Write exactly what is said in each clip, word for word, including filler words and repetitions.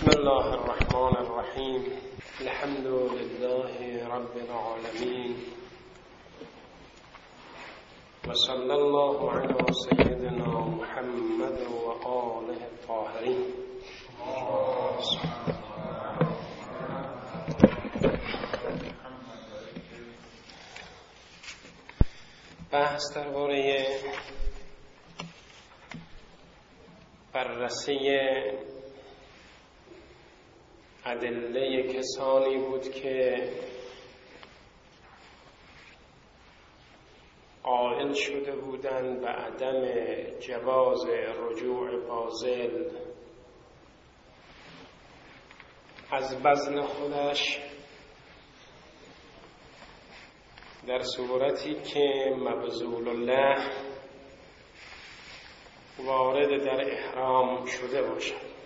بسم الله الرحمن الرحیم. الحمد لله رب العالمین و صلی الله علی سیدنا محمد و آله الطاهرین. بحث درباره بررسی ادله کسانی بود که قائل شده بودند به عدم جواز رجوع باذل از بذل خودش در صورتی که مبذول الله وارد در احرام شده باشد.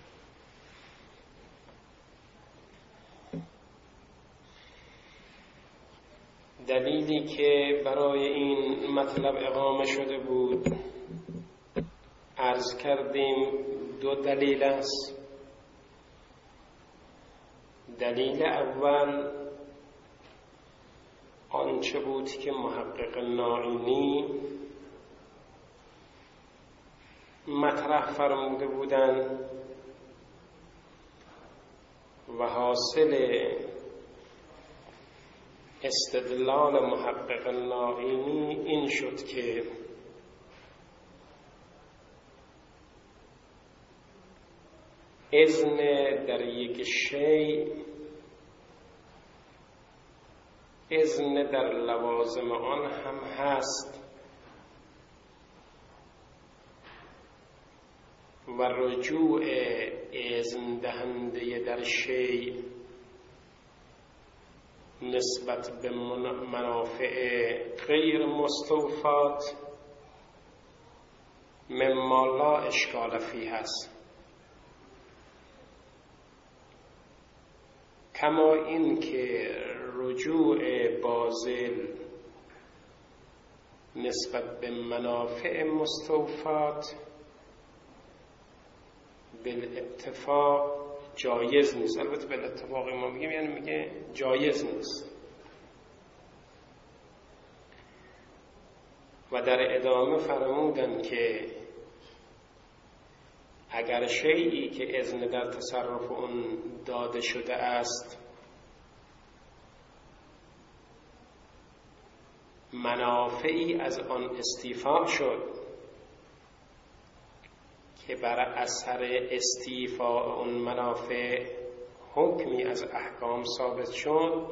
دلیلی که برای این مطلب اقامه شده بود عرض کردیم دو دلیل است. دلیل اول آنچه بود که محقق نائینی مطرح فرموده بودند و حاصل استدلال محقق نائینی این شد که اذن در یک شیء اذن در لوازم آن هم هست و رجوع اذن دهنده در شیء نسبت به منافع غیر مستوفات مما لا اشکال فیه هست، کما این که رجوع باذل نسبت به منافع مستوفات بالاتفاق جایز نیست. البته بالاتفاق ما میگیم یعنی میگه جایز نیست. و در ادامه فرمودن که اگر شیئی که اذن در تصرف اون داده شده است منافعی از آن استیفا شد که بر اثر استیفاء اون منافع حکمی از احکام ثابت شد،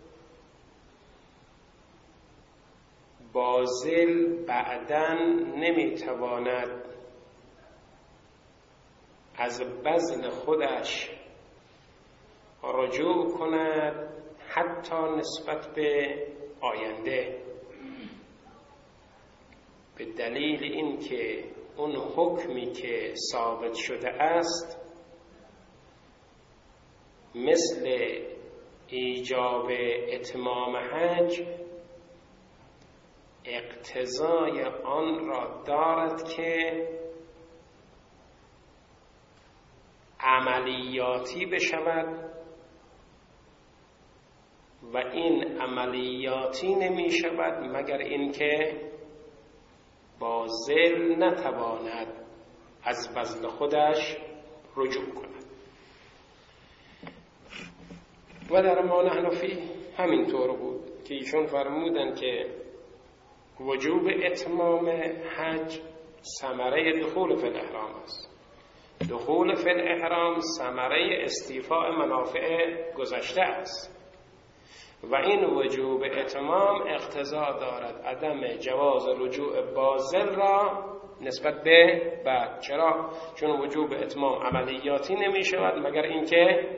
باذل بعداً نمیتواند از بذل خودش رجوع کند حتی نسبت به آینده، به دلیل اینکه اون حکمی که ثابت شده است مثل ایجاب اتمام حج اقتضای آن را دارد که عملیاتی بشود و این عملیاتی نمی شود مگر اینکه باذل نتواند از بذل خودش رجوع کند. و در ما نحن فی همین طور بود که ایشون فرمودن که وجوب اتمام حج ثمره دخول فی الاحرام است. دخول فی الاحرام ثمره استیفاء منافع گذشته است و این وجوب اتمام اقتضا دارد عدم جواز رجوع باذل را نسبت به بعد. چرا؟ چون وجوب اتمام عملیاتی نمی شود مگر اینکه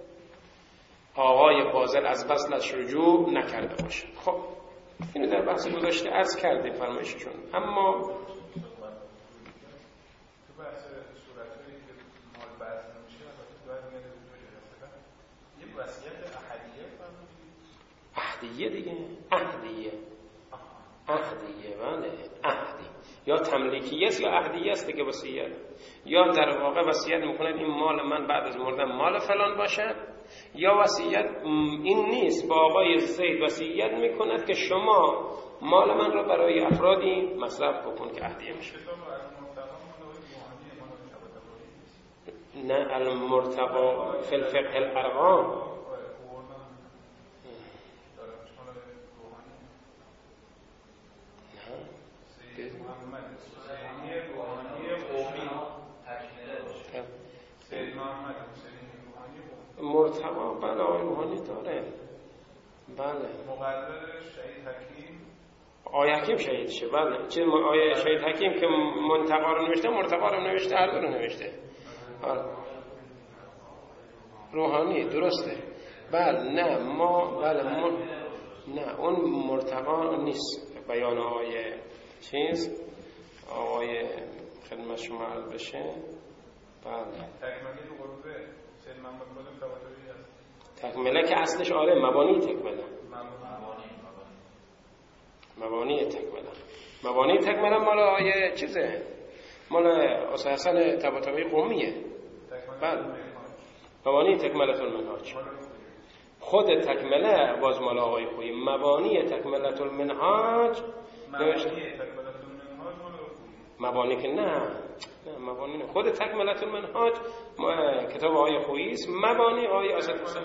آقای باذل از بذلش رجوع نکرده باشد. خب اینو در بحث گذشته عرض کردیم فرمایششون. اما اهدیه دیگه اهدیه اهدیه بله اهدی یا تملیکیه است یا اهدیه است دیگه وصیت. یا در واقع وصیت میکند این مال من بعد از مردن مال فلان باشد، یا وصیت این نیست، با آقای زید وصیت میکند که شما مال من را برای افرادی مصرف بکن که اهدیه میشه. نه المرتقا فی الفقه الارقام مرتقا بله آقای روحانی داره. بله مقرر شهید حکیم آقای حکیم شهید شه. بله چه آقای شهید حکیم که منتقا رو نوشته، مرتقا رو نوشته، هر دو رو نوشته. آره. روحانی درسته. بله نه ما بله ما نه اون مرتقا نیست. بیان آقای چیز آقای خدمت شما عرض بشه. بله تکمله تو قربه سید محمد کاظم طباطبایی هست. تکمله که اصلش آره مبانی تکمله. مبانی تکمله. مبانی تکمله مال آقای چیزه. مال استاد حسن طباطبایی قومیه. بله. مبانی تکمله المنهاج. خود تکمله باز مال آقای خویی. مبانی تکمله المنهاج نوشته. مبانی که نه نه مبانی نه. خود تکمله المنهاج کتاب آقای خویی است. مبانی آقای اسد حسین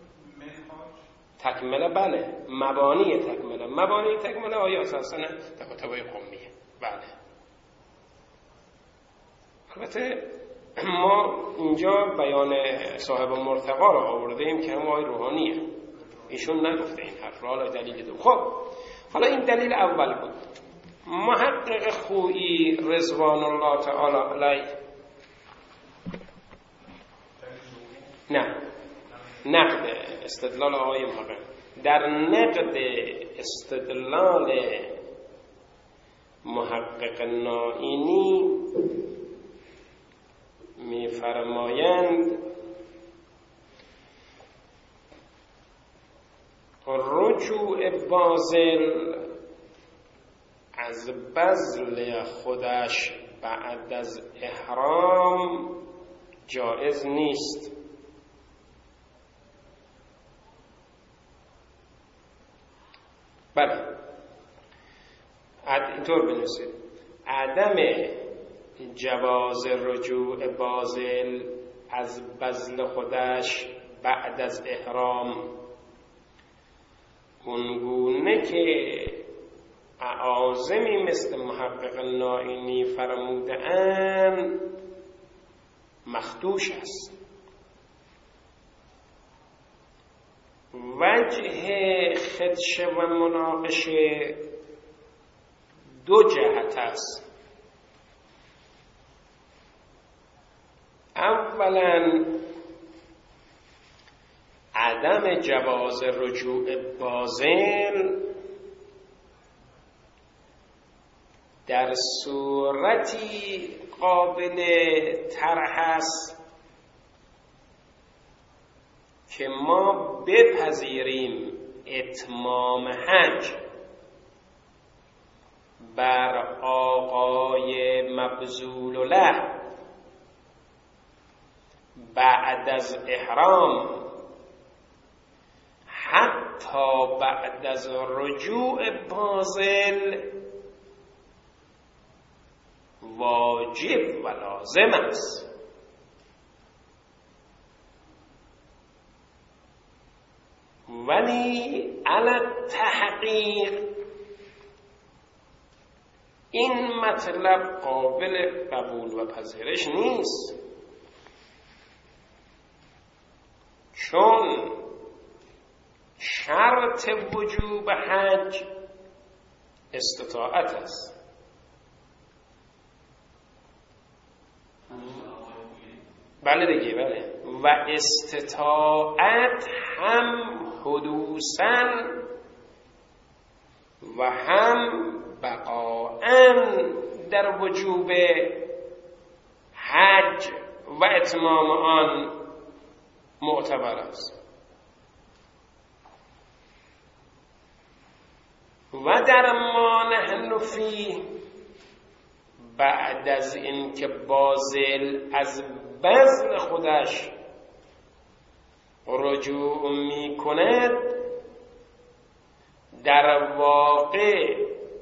تکمله بله مبانی تکمله مبانی تکمله آقای اسد حسین طباطبایی قومیه. بله البته ما اینجا بیان صاحب مرتقا رو آورده ایم که هم آقای روحانیه، ایشون نگفته این حرف رو. حالا دلیل دو. خب حالا این دلیل اول بود. محقق خویی رضوان الله تعالی علیه نه نقد استدلال آقای محقق در نقد استدلال محقق نائینی می‌فرمایند رجوع باذل از بذل خودش بعد از احرام جایز نیست. بله اینطور بنویسید عدم جواز رجوع باذل از بذل خودش بعد از احرام اونگونه که اعاظمی مثل محقق نائینی فرموده‌اند مخدوش است. وجه خدشه و مناقشه دو جهت است. اولا عدم جواز رجوع باذل در صورتی قابل طرح است که ما بپذیریم اتمام حج بر آقای مبذول له بعد از احرام حتی بعد از رجوع باذل واجب و لازم است. ولی علی تحقیق این مطلب قابل قبول و پذیرش نیست، چون شرط وجوب حج استطاعت است. بله دیگه بله. و استطاعت هم حدوثاً و هم بقاءً در وجوب حج و اتمام آن معتبر است. و در ما نحن فیه بعد از اینکه بازل از بذل خودش رجوع می کند، در واقع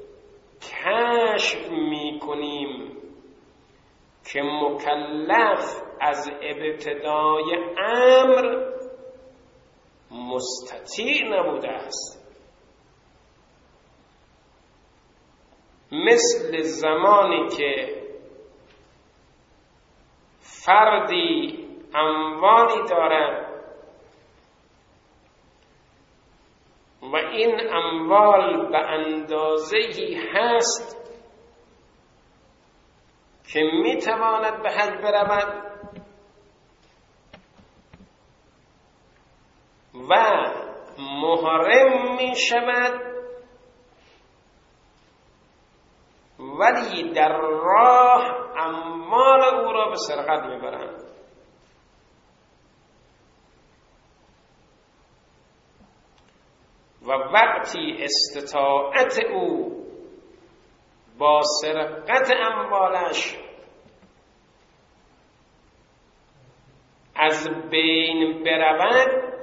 کشف می کنیم که مکلف از ابتدای امر مستطیع نبوده است. مثل زمانی که فردی اموالی دارد و این اموال به اندازه‌ای هست که میتواند به حج برود و محرم می شود، ولی در راه اموال او را به سرقت می برند. و وقتی استطاعت او با سرقت اموالش از بین برود،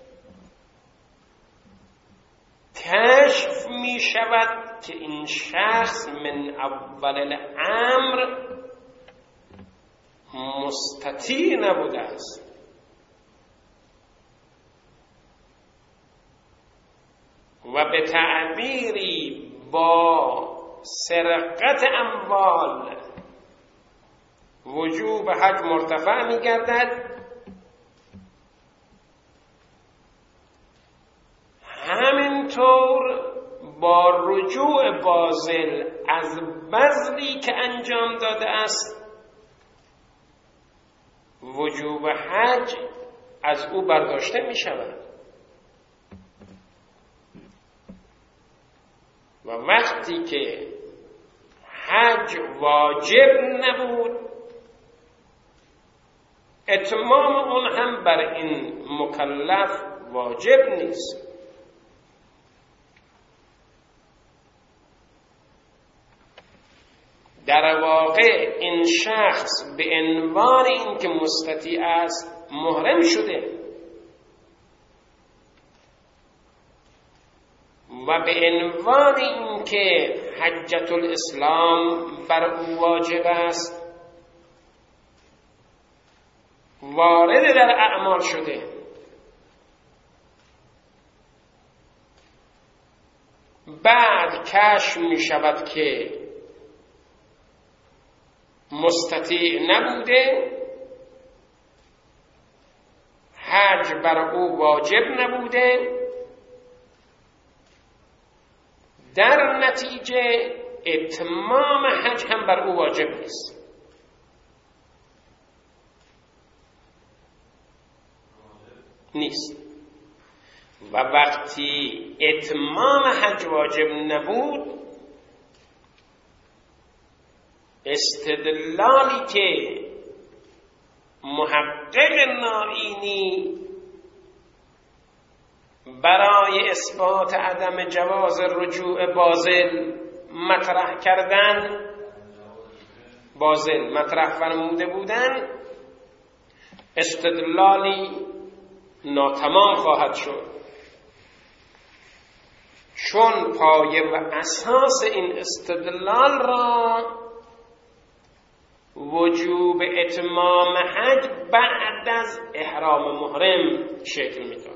کشف می شود که این شخص من اول الامر مستطیع نبوده است. و به تعبیری با سرقت اموال وجوب حج مرتفع می گردد. همینطور با رجوع بازل از بذلی که انجام داده است، وجوب حج از او برداشته می شود. و وقتی که حج واجب نبود، اتمام اون هم بر این مکلف واجب نیست. در واقع این شخص به عنوان این که مستطیع است محرم شده و به عنوان این که حجت الاسلام بر او واجب است وارد در اعمال شده. بعد کشف می شود که مستطیع نبوده، حج بر او واجب نبوده، در نتیجه اتمام حج هم بر او واجب نیست. نیست و وقتی اتمام حج واجب نبود، استدلالی که محقق نائینی برای اثبات عدم جواز رجوع بازل مطرح کردن بازل مطرح فرموده بودن، استدلالی ناتمام خواهد شد، چون پایه و اساس این استدلال را وجوب اتمام حج بعد از احرام محرم شکل میداد.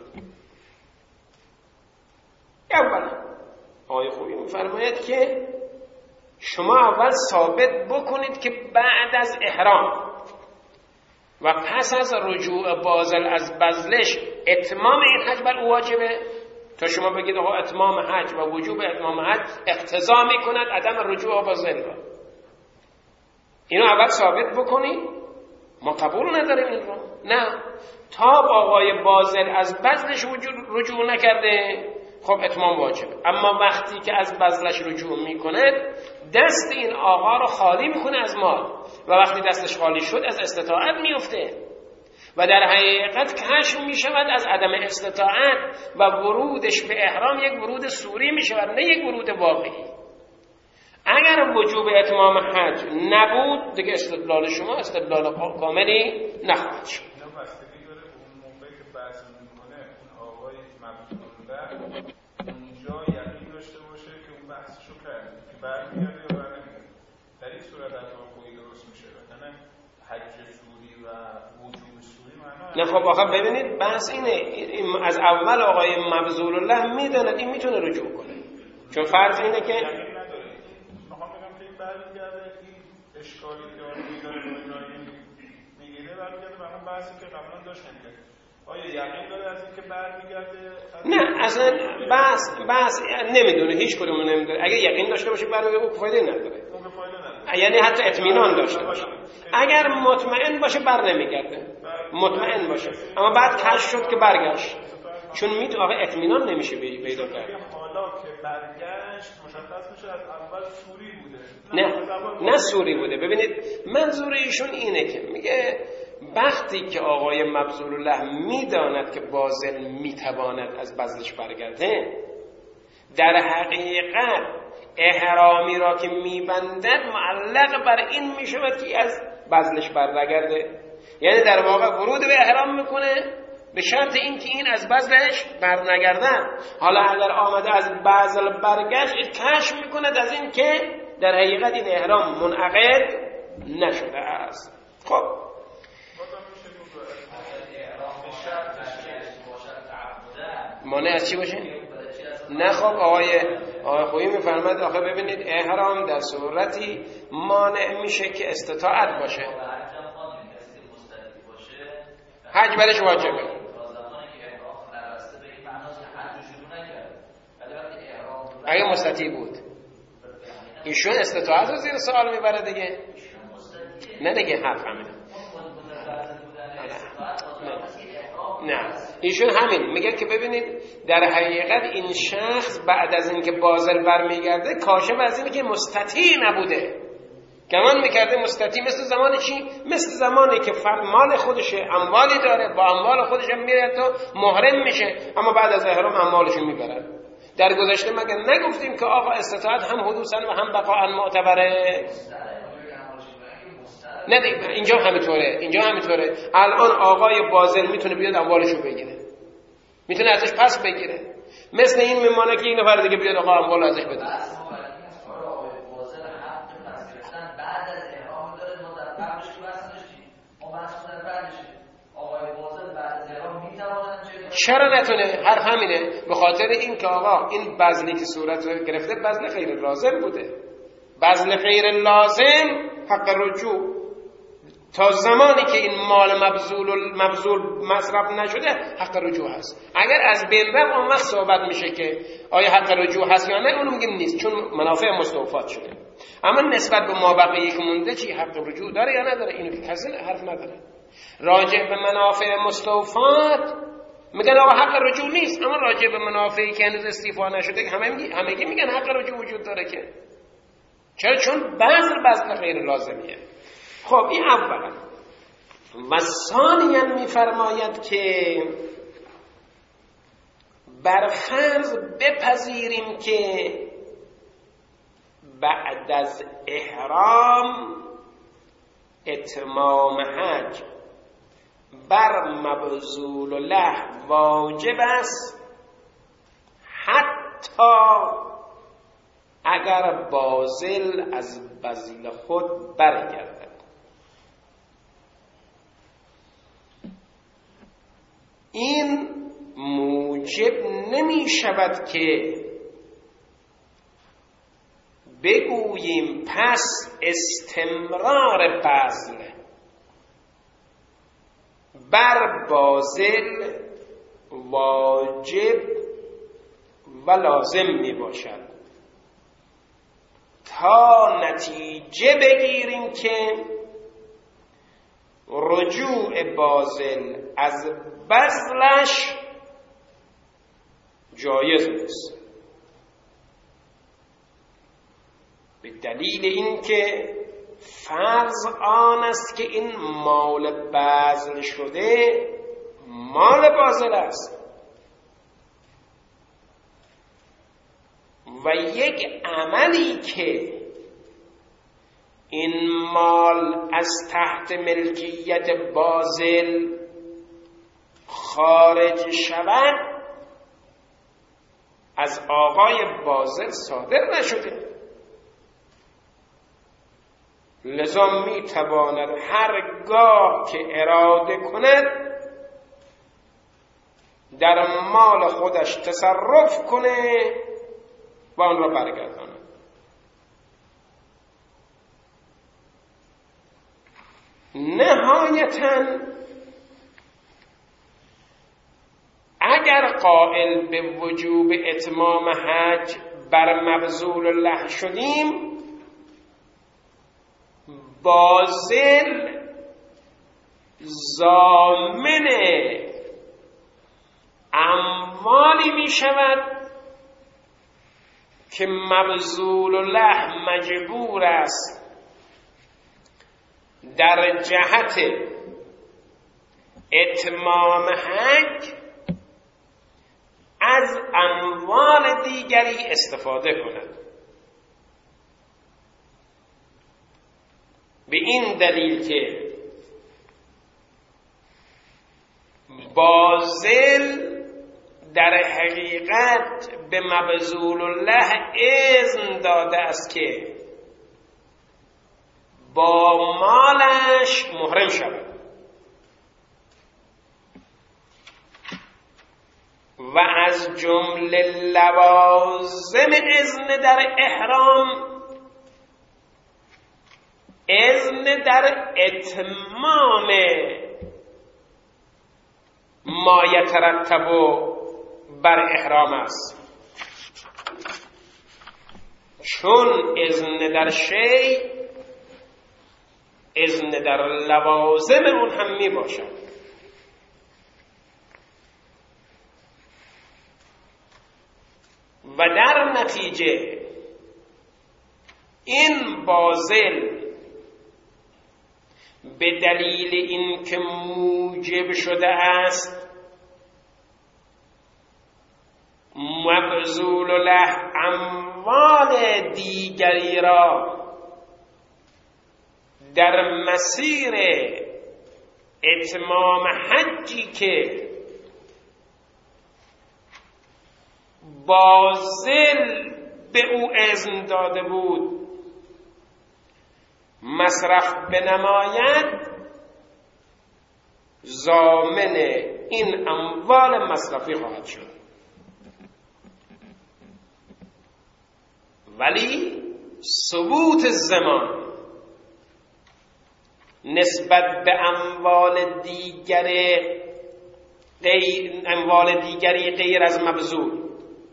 اولا آیه خوبی میفرماید که شما اول ثابت بکنید که بعد از احرام و پس از رجوع بازل از بذلش اتمام این حج بر او واجبه، تا شما بگید آقا اتمام حج و وجوب اتمام حج اقتضا میکند عدم رجوع بازل را. اینو اول ثابت بکنی، ما قبول نداریم این رو. نه، تا آقای بازل از بذلش رجوع نکرده خب اتمام واجبه، اما وقتی که از بذلش رجوع میکنه دست این آقا رو خالی میکنه از مال و وقتی دستش خالی شد از استطاعت میفته و در حقیقت کشف میشود از عدم استطاعت و ورودش به احرام یک ورود صوری میشود، نه یک ورود واقعی. اگر وجوب اتمام حج نبود دیگه استدلال شما استدلال کاملی نخواهد شد. اینا بستگی داره اون موقعی که بحث میکنه اون آقای مبذول اونجا یقین داشته باشه که اون بحثشو کرده که برمیگرده یا برنمیگرده. در این صورت اتفاقی درست میشه. نه حج سوری و وجوب سوری معنا نه. خب آخه ببینید بحث اینه، این از اول آقای مبذول الله میداند این میتونه رجوع کنه، چون فرض اینه که برمیگرده این اشکالی که آنی داره رویایی میگیره برمیگرده به همون بحثی که قبلا داشتیم که آیا یقین داره از این که برمیگرده؟ نه اصلا بحث بحث نمیدونه، هیچ کدوم نمیدونه. اگه یقین داشته باشه برمیگرده اون فایده نداره، اون فایده نداره، یعنی حتی اطمینان داشته باشه. اگر مطمئن باشه بر نمیگرده، مطمئن باشه، اما بعد کشف شد که برگشت، چون میتونه آقا اطمینان نمیشه پیدا کرد. حالا که برگشت مشخص میشه از اول سوری بوده. نه نه سوری بوده. ببینید منظور ایشون اینه که میگه وقتی که آقای مبذول الله میداند که باذل میتواند از بذلش برگرده، در حقیقت احرامی را که میبندد معلق بر این میشود که از بذلش برنگرده، یعنی در واقع ورود به احرام میکنه به شرط اینکه این از بذلش برنگردن. حالا اگر آمده از بذل برگشت کشف میکند از این که در حقیقت این احرام منعقد نشده است. خب مانع از چی باشه؟ نه خب آقای آقای خویی میفرماد آخه ببینید احرام در صورتی مانع میشه که استطاعت باشه، حج برش واجبه. اگه مستطیع بود ایشون استطاعت رو زیر سوال میبره دیگه. نه دیگه حرف همینه. نه ایشون همین میگه که ببینید در حقیقت این شخص بعد از اینکه باذل برمیگرده کاشف از اینه که مستطیع نبوده، گمان میکرده مستطیع. مثل زمان چی؟ مثل زمانی که فرد مال خودشه، اموالی داره، با اموال خودش هم میره تا محرم میشه، اما بعد از احرام اموالشو میبرن. در گذشته مگه نگفتیم که آقا استطاعت هم حدوثاً و هم بقاءً معتبره؟ نه دیگه اینجا همینطوره، اینجا همینطوره. الان آقای باذل میتونه بیاد اموالشو بگیره، میتونه ازش پس بگیره، مثل این میمونه که این نفر دیگه بیاد آقا اموال ازش بده. چرا نتونه؟ حرف همینه، به خاطر این که آقا این بذلی که صورت گرفته بذل غیر لازم بوده. بذل غیر لازم حق رجوع تا زمانی که این مال مبذول مبذول مصرف نشده حق رجوع هست. اگر از بین رفت اون وقت صحبت میشه که آیا حق رجوع هست یا نه، اونو میگیم نیست، چون منافع مستوفات شده. اما نسبت به مابقی که مونده چی حق رجوع داره یا نداره، اینو که کسی حرف نداره. راجع به منافع مستوفات میگن آقا حق رجوع نیست، اما راجع به منافعی که هنوز استیفا نشده همه همه میگن حق رجوع وجود داره. که چرا؟ چون بذل بذل غیر لازمیه. خب این اولا. و ثانیاً میفرماید که برفرض بپذیریم که بعد از احرام اتمام حج بر مبذول له واجب است، حتی اگر باذل از بذل خود برگردد. این موجب نمی شود که بگوییم پس استمرار بذل بر باذل واجب و لازم می باشد تا نتیجه بگیریم که رجوع باذل از بذلش جایز نیست، به دلیل اینکه فرض آن است که این مال بذل شده مال باذل است و یک عملی که این مال از تحت ملکیت باذل خارج شود از آقای باذل صادر نشده، لذا می تواند هرگاه که اراده کند در مال خودش تصرف کنه و آن را برگرداند. نهایتاً اگر قائل به وجوب اتمام حج بر مبذول الله شدیم، باذل ضامن اموالی می شود که مبذول الله مجبور است در جهت اتمام حج از اموال دیگری استفاده کند. به این دلیل که باذل در حقیقت به مبذول الله اذن داده است که با مالش محرم شود و از جمله لوازم اذن در احرام اذن در اتمام ما یترتب بر احرام است، چون اذن در شی اذن در لوازم اون هم می باشد. و در نتیجه این باذل به دلیل اینکه موجب شده است مبذول له اموال دیگری را در مسیر اتمام حجی که باذل به او اذن داده بود مصرف بنماید، ضامن این اموال مصرفی خواهد شد. ولی ثبوت زمان نسبت به اموال دیگر غیر اموال دیگری غیر از مبذول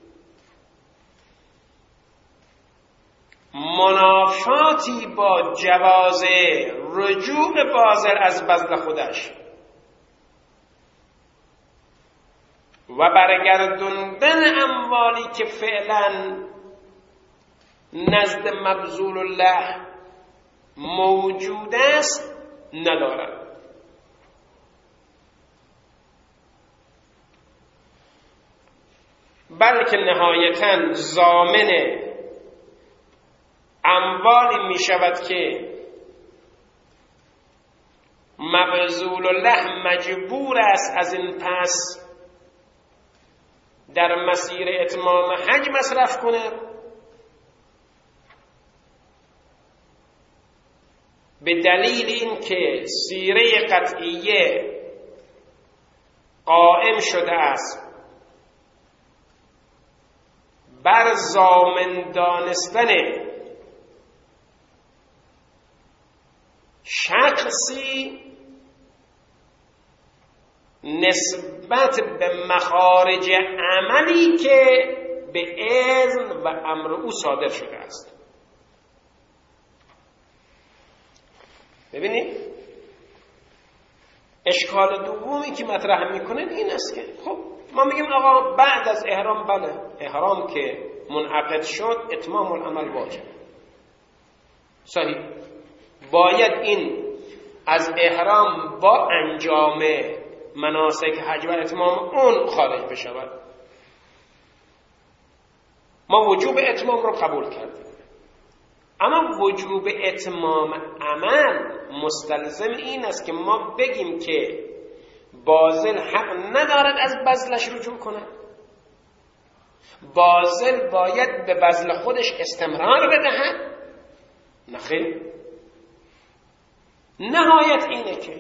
منافاتی با جواز رجوع باذل از بذل خودش و برگردوندن اموالی که فعلا نزد مبذول الله موجود است ندارد. بلکه نهایتاً ضامن اموالی می شود که مبذول الله مجبور است از این پس در مسیر اتمام حج مصرف کنه، به دلیل اینکه سیره قطعیه قائم شده است بر ضامن دانستن شخصی نسبت به مخارج عملی که به اذن و امر او صادر شده است. ببینید اشکال دومی که مطرح میکنه این است که خب ما میگیم آقا بعد از احرام، بله احرام که منعقد شد اتمام العمل واجب، صحیح، باید این از احرام با انجام مناسک حج و اتمام اون خارج بشود. ما وجوب اتمام رو قبول کردیم، اما وجوب اتمام عمل مستلزم این است که ما بگیم که باذل حق ندارد از بذلش رجوع کند، باذل باید به بذل خودش استمرار بدهد. نخیر، نهایت اینه که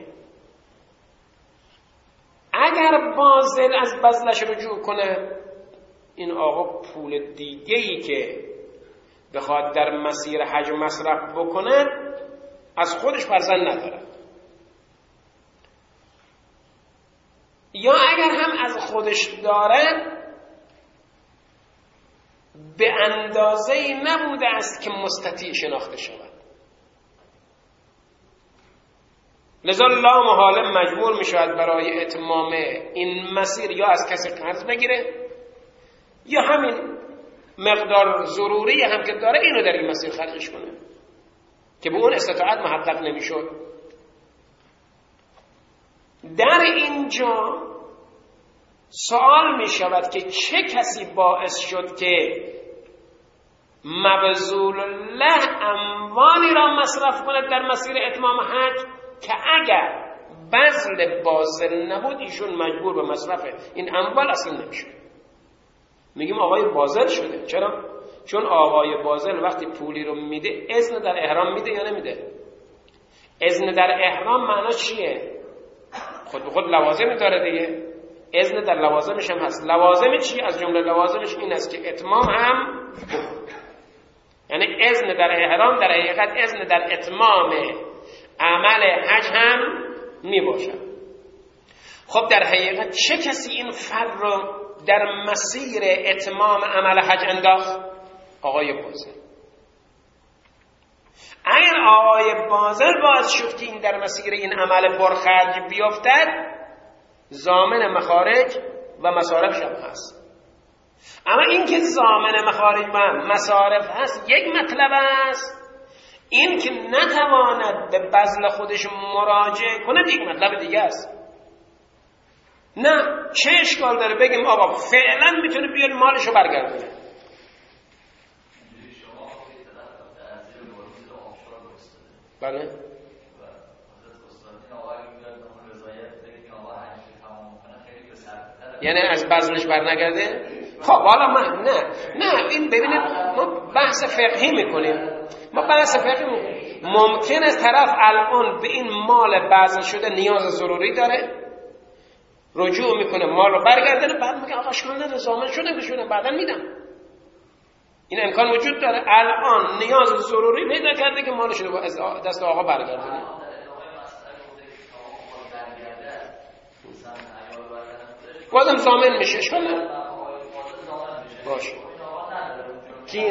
اگر باذل از بذلش رجوع کنه، این آقا پول دیگه‌ای که بخواد در مسیر حج مصرف بکند از خودش فرزند ندارد، یا اگر هم از خودش دارد به اندازه‌ای نبوده است که مستطیع شناخته شود، لذا لا محاله مجبور می شود برای اتمام این مسیر یا از کسی قرض بگیره یا همین مقدار ضروری هم که داره اینو در این مسیر خرجش کنه که به اون استطاعت محقق نمی شد. در اینجا سوال می شود که چه کسی باعث شد که مبذول الله اموالی را مصرف کند در مسیر اتمام حج که اگر بذل باذل نبود ایشون مجبور به مصرف این اموال اصلا نمیشه. میگیم آقای باذل شده. چرا؟ چون آقای باذل وقتی پولی رو میده اذن در احرام میده یا نمیده؟ اذن در احرام معنا چیه؟ خود به خود لوازم داره دیگه. اذن در لوازمش هم هست. لوازم چی؟ از جمله لوازمش این است که اتمام هم یعنی اذن در احرام در حقیقت اذن در اتمام عمل حج هم می باشد. خب در حقیقت چه کسی این فرد رو در مسیر اتمام عمل حج انداخت؟ آقای باذل. اگر آقای باذل باعث شد که این در مسیر این عمل پرخرج بیفتد، ضامن مخارج و مصارفش هم هست. اما این که ضامن مخارج و مصارف هست یک مطلب است، این که نتواند به بذل خودش مراجعه کنه یک مطلب دیگه است. نه، چه اشکال داره بگیم آقا فعلا میتونه بیاد مالشو برگردونه. بله. یعنی از بذلش برنگرده؟ خب حالا من نه نه این ببینید ما بحث فقهی میکنیم ما بحث فقهی میکنیم ممکن است طرف الان به این مال بذل شده نیاز ضروری داره، رجوع میکنه مال رو برگردونه، بعد میگه آقا اشکال نداره ضامن شده بشونه بعدا میدم. این امکان وجود داره. الان نیاز ضروری پیدا کرده که مالش رو از دست آقا برگردونه. بازم ضامن میشه، اشکال نداره. باشه. کی؟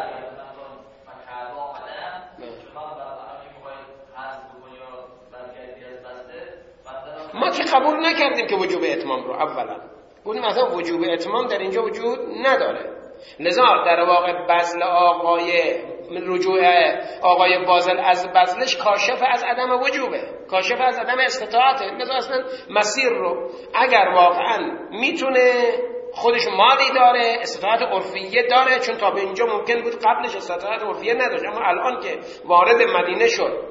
ما که قبول نکردیم که وجوب اتمام رو اولا. گفتیم مثلا وجوب اتمام در اینجا وجود نداره. لذا در واقع بذل آقای رجوع آقای باذل از بذلش کاشف از عدم وجوبه، کاشف از عدم استطاعته. لذا اصلا مسیر رو اگر واقعا میتونه خودش مالی داره، استطاعت عرفیه داره، چون تا به اینجا ممکن بود قبلش استطاعت عرفیه نداشت، اما الان که وارد مدینه شد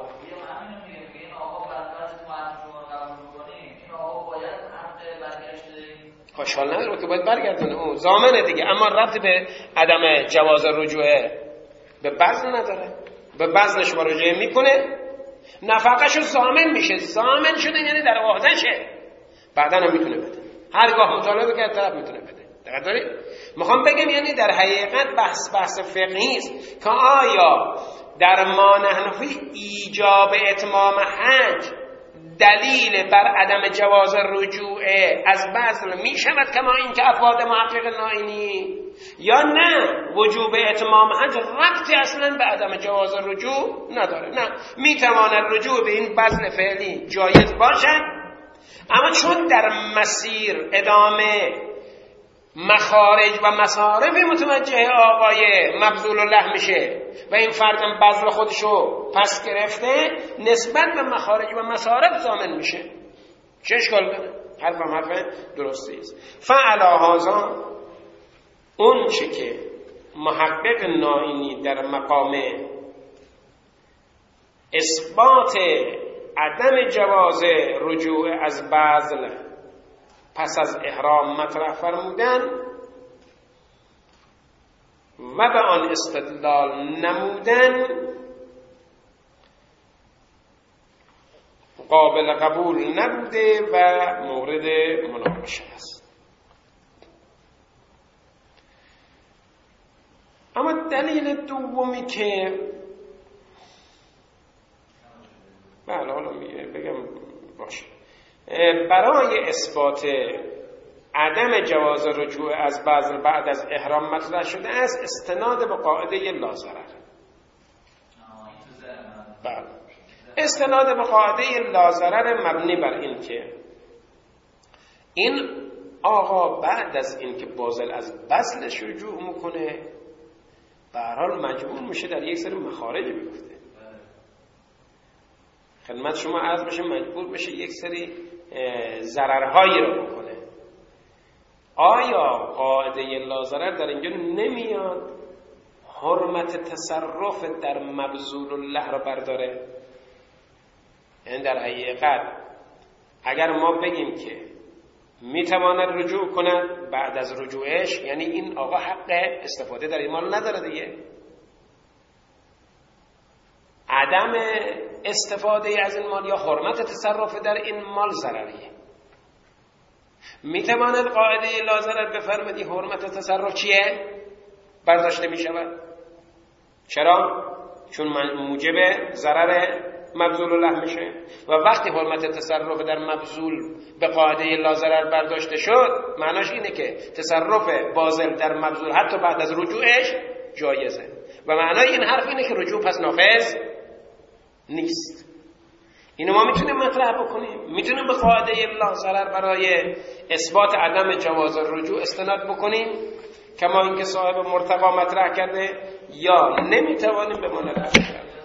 خوشحال نداره که باید برگردونه، اون ضامنه دیگه. اما ربطی به عدم جواز رجوع به بذل نداره، به بذلش مراجعه میکنه، نفقه‌شو ضامن میشه. ضامن شده یعنی در عهده‌شه، بعداً هم میتونه بده، هرگاه مطالبه کرد طرف میتونه بده. دقت دارید؟ میخوام بگم یعنی در حقیقت بحث بحث فقهی است که آیا در ما نحنفی ایجاب اتمام حج دلیل بر عدم جواز رجوع از بذل می شود کما این که افواد محقق نائینی، یا نه وجوب اتمام حج ربطی اصلا به عدم جواز رجوع نداره. نه، می تواند رجوع به این بذل فعلی جایز باشد، اما چون در مسیر ادامه مخارج و مصارف متوجه آقای مبذول الله میشه و این فردم بذل خودشو پس گرفته، نسبت به مخارج و مصارف ضامن میشه. چه اشکال داره؟ حرفم حرف درستی است. فعلا هذا اون چه که محقق نائینی در مقام اثبات عدم جواز رجوع از بذل پس از احرام مطرح فرمودن و به آن استدلال نمودن قابل قبول نبوده و مورد مناقشه است. اما دلیل دومی که بله حالا بگم باشه برای اثبات عدم جواز رجوع از بذل بعد از احرام مطرح شده است استناد به قاعده لا ضرر. بله استناد به قاعده لا ضرر مبنی بر این که این آقا بعد از این که بازل از بذلش رجوع میکنه به هر حال مجبور میشه در یک سری مخارج بیفته. خدمت شما عرض بشه مجبور بشه یک سری ضررهایی رو بکنه. آیا قاعده لا ضرر در اینجا نمیاد حرمت تصرف در مبذول الله رو برداره؟ یعنی در حقیقت اگر ما بگیم که میتواند رجوع کند بعد از رجوعش، یعنی این آقا حق استفاده در این مال نداره دیگه. عدم استفاده از این مال یا حرمت تصرف در این مال ضرریه. میتواند قاعده لا ضرر بفرمادی حرمت تصرف چیه؟ برداشته میشود. چرا؟ چون موجب ضرر مبذول الله میشه و وقتی حرمت تصرف در مبذول به قاعده لا ضرر برداشته شد معناش اینه که تصرف باذل در مبذول حتی بعد از رجوعش جایزه و معنای این حرف اینه که رجوع پس نافذ نیست. اینو ما میتونیم مطرح بکنیم، میتونیم به قاعده لا ضرر برای اثبات عدم جواز رجوع استناد بکنیم کما اینکه صاحب مرتقا مطرح کرده، یا نمیتوانیم به مانند